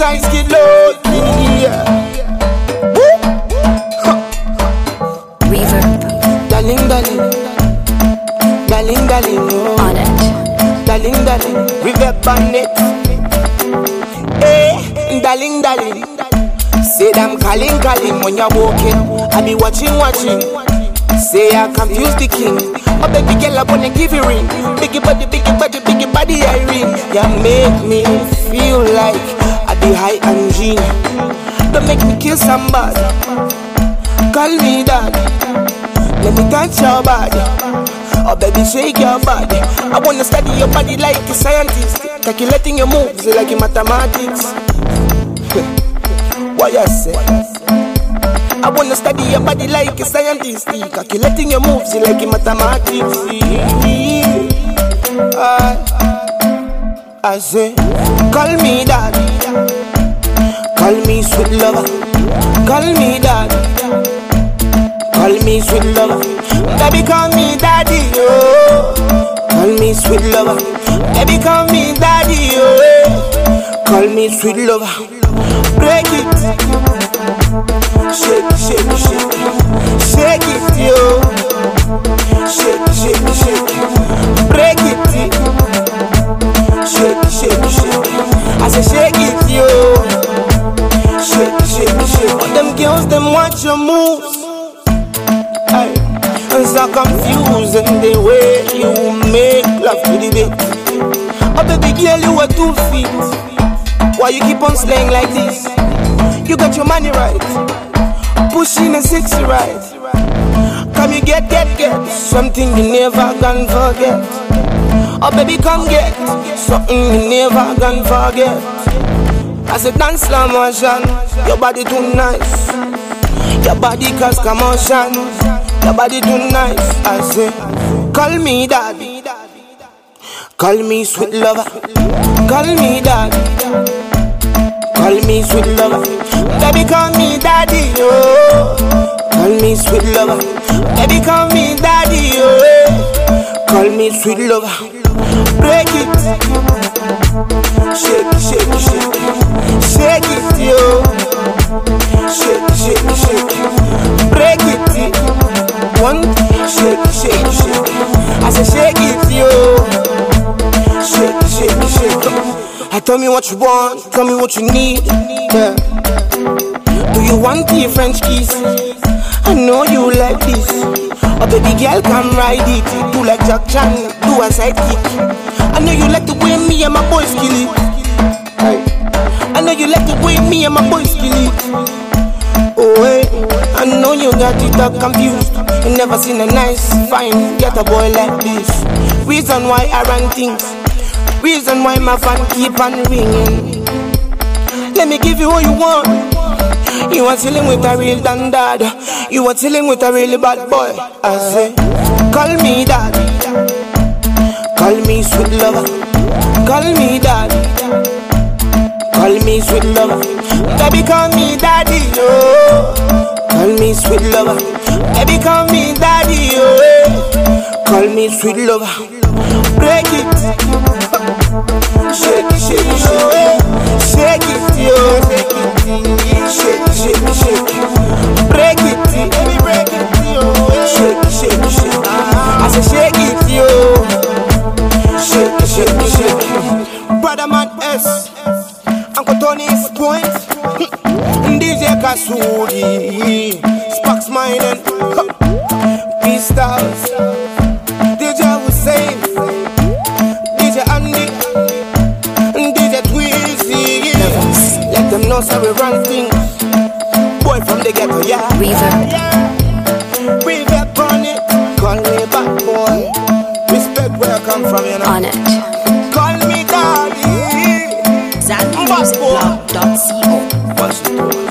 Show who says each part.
Speaker 1: size get low.
Speaker 2: Reverb.
Speaker 1: Darling, darling, darling, darling, oh.
Speaker 2: On it.
Speaker 1: Darling, darling, reverb on it. Hey, darling, darling. Say I'm calling, calling when you're walking. I be watching, watching. Say I confuse the king. Oh baby girl, I wanna give you ring. Biggie body, biggie body, biggie body, I ring. You make me feel like I be high and G. Don't make me kill somebody. Call me daddy. Let me touch your body. Oh baby, shake your body. I wanna study your body like a scientist, calculating your moves like in mathematics. What you say? I wanna study your body like a scientist, calculating your moves like in mathematics. I say, call me daddy, call me sweet lover, call me daddy, call me sweet lover, baby call me daddy, oh. Call me sweet lover, baby call me daddy, oh. Call me sweet lover, break it, shake, shake, shake, shake it, yo. Shake, shake, shake, break it, shake, shake, shake. I say shake it, yo. Shake, shake, shake. All them girls, them watch your moves. Aye. And so confused in the way you make love to the beat. Oh baby girl, you are 2 feet. Why you keep on slaying like this? You got your money right, pushing a 60 right. Come you get something you never gonna forget. Oh baby come get something you never gonna forget. I said dance slow motion, your body too nice. Your body cause commotion, your body too nice. I say call me daddy, call me sweet lover, call me daddy, call me sweet lover, baby call me daddy, oh. Call me sweet lover, baby call me daddy, oh. Call me sweet lover, break it, shake, shake, shake, shake it, yo. Shake, shake, shake, break it, one, shake, shake, shake. I say shake it, yo. Shake, shake, shake. Tell me what you want, tell me what you need, yeah. Do you want the French kiss? I know you like this. Oh baby girl, come ride it. Do like Jack Chan, do a side kick. I know you like the way me and my boys kill it. I know you like the way me and my boys kill it. Oh hey, I know you got it all confused. You never seen a nice, fine, get a boy like this. Reason why I run things, reason why my phone keep on ringing. Let me give you all you want. You are chilling with a real dandad. You are chilling with a really bad boy. I say, call me daddy, call me sweet lover, call me daddy, call me sweet lover, baby call me daddy, oh. Call me sweet lover, baby call me daddy, oh. Call me sweet lover, break it, shake, shake, shake, shake it, yo. Shake, shake, shake, break it, baby break it, yo. Shake, shake, shake, I say shake it, yo. Shake, shake, shake. Brother man S, Uncle Tony's point, DJ Kasuri, Sparks Mine and P-Stars, DJ Hussein, DJ Andy, DJ Tweezy. Let them know so we run things. Boy from the ghetto, yeah.
Speaker 2: Reverb.
Speaker 1: Yeah. Reverb on it. Call me bad boy. Respect where I come from, you know.
Speaker 2: On it.
Speaker 1: Call me daddy.
Speaker 2: ZanMusicBlog.co.
Speaker 1: What's the